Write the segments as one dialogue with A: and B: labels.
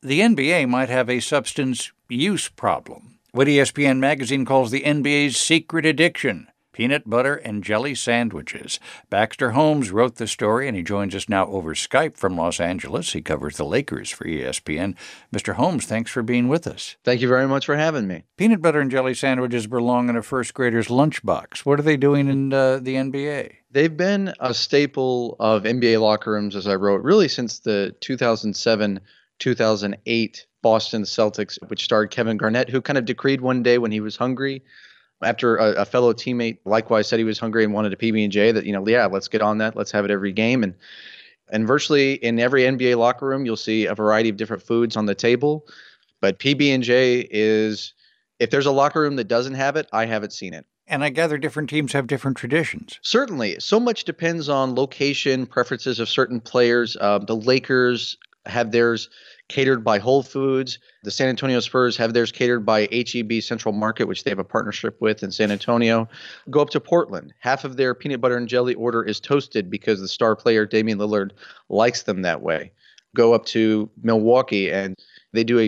A: the NBA might have a substance use problem. What ESPN Magazine calls the NBA's secret addiction: peanut butter and jelly sandwiches. Baxter Holmes wrote the story, and he joins us now over Skype from Los Angeles. He covers the Lakers for ESPN. Mr. Holmes, thanks for being with us.
B: Thank you very much for having me.
A: Peanut butter and jelly sandwiches belong in a first grader's lunchbox. What are they doing in the NBA?
B: They've been a staple of NBA locker rooms, as I wrote, really since the 2007-2008 Boston Celtics, which starred Kevin Garnett, who kind of decreed one day when he was hungry, after a fellow teammate likewise said he was hungry and wanted a PB&J, that, let's get on that. Let's have it every game. And virtually in every NBA locker room, you'll see a variety of different foods on the table. But PB&J is, if there's a locker room that doesn't have it, I haven't seen it.
A: And I gather different teams have different traditions.
B: Certainly. So much depends on location, preferences of certain players. The Lakers have theirs catered by Whole Foods. The San Antonio Spurs have theirs catered by H-E-B Central Market, which they have a partnership with in San Antonio. Go up to Portland. Half of their peanut butter and jelly order is toasted because the star player Damian Lillard likes them that way. Go up to Milwaukee, and they do a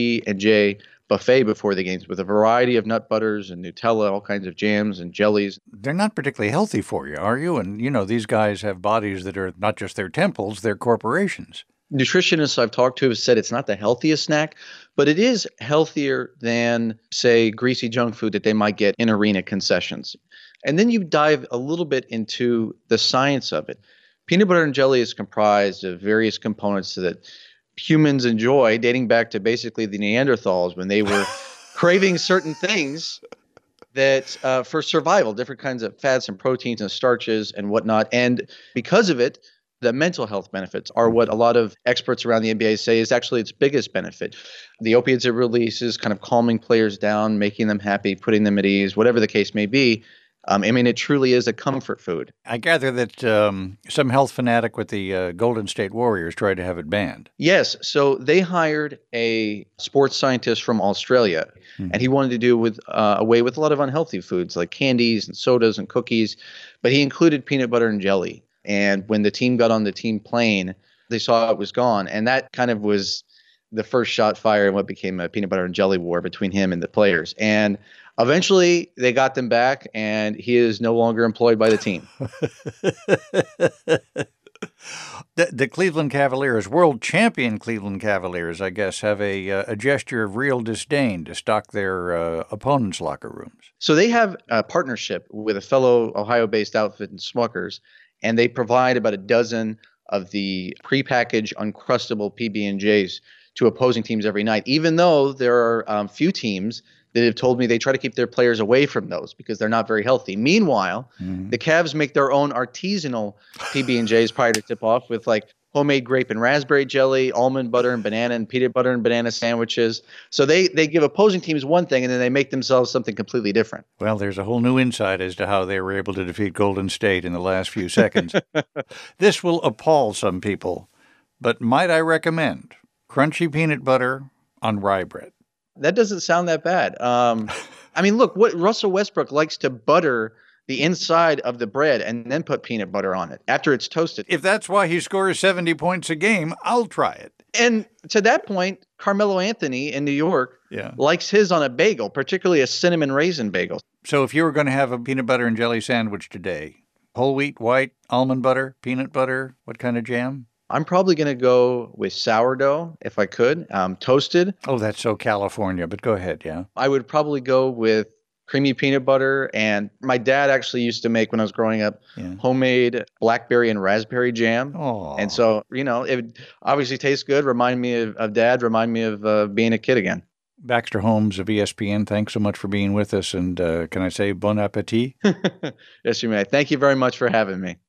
B: PB&J buffet before the games with a variety of nut butters and Nutella, all kinds of jams and jellies.
A: They're not particularly healthy for you, are you? And, these guys have bodies that are not just their temples, they're corporations.
B: Nutritionists I've talked to have said it's not the healthiest snack, but it is healthier than, say, greasy junk food that they might get in arena concessions. And then you dive a little bit into the science of it. Peanut butter and jelly is comprised of various components that humans enjoy, dating back to basically the Neanderthals when they were craving certain things that for survival, different kinds of fats and proteins and starches and whatnot. And because of it, the mental health benefits are what a lot of experts around the NBA say is actually its biggest benefit. The opiates it releases, kind of calming players down, making them happy, putting them at ease, whatever the case may be. It truly is a comfort food.
A: I gather that some health fanatic with the Golden State Warriors tried to have it banned.
B: Yes. So they hired a sports scientist from Australia, and he wanted to do away with a lot of unhealthy foods like candies and sodas and cookies, but he included peanut butter and jelly. And when the team got on the team plane, they saw it was gone. And that kind of was the first shot fired in what became a peanut butter and jelly war between him and the players. And eventually they got them back, and he is no longer employed by the team.
A: The Cleveland Cavaliers, world champion Cleveland Cavaliers, I guess, have a gesture of real disdain to stock their opponents' locker rooms.
B: So they have a partnership with a fellow Ohio-based outfit in Smuckers, and they provide about a dozen of the prepackaged Uncrustable PB&Js to opposing teams every night, even though there are few teams that have told me they try to keep their players away from those because they're not very healthy. Meanwhile, the Cavs make their own artisanal PB&Js prior to tip-off with like homemade grape and raspberry jelly, almond butter and banana, and peanut butter and banana sandwiches. So they give opposing teams one thing, and then they make themselves something completely different.
A: Well, there's a whole new insight as to how they were able to defeat Golden State in the last few seconds. This will appall some people, but might I recommend crunchy peanut butter on rye bread?
B: That doesn't sound that bad. Look, what Russell Westbrook likes to butter the inside of the bread and then put peanut butter on it after it's toasted.
A: If that's why he scores 70 points a game, I'll try it.
B: And to that point, Carmelo Anthony in New York likes his on a bagel, particularly a cinnamon raisin bagel.
A: So if you were going to have a peanut butter and jelly sandwich today, whole wheat, white, almond butter, peanut butter, what kind of jam?
B: I'm probably going to go with sourdough if I could, toasted.
A: Oh, that's so California, but go ahead, yeah.
B: I would probably go with creamy peanut butter. And my dad actually used to make, when I was growing up, homemade blackberry and raspberry jam.
A: Aww.
B: And so, it obviously tastes good. Remind me of Dad. Remind me of being a kid again.
A: Baxter Holmes of ESPN, thanks so much for being with us. And can I say bon appetit?
B: Yes, you may. Thank you very much for having me.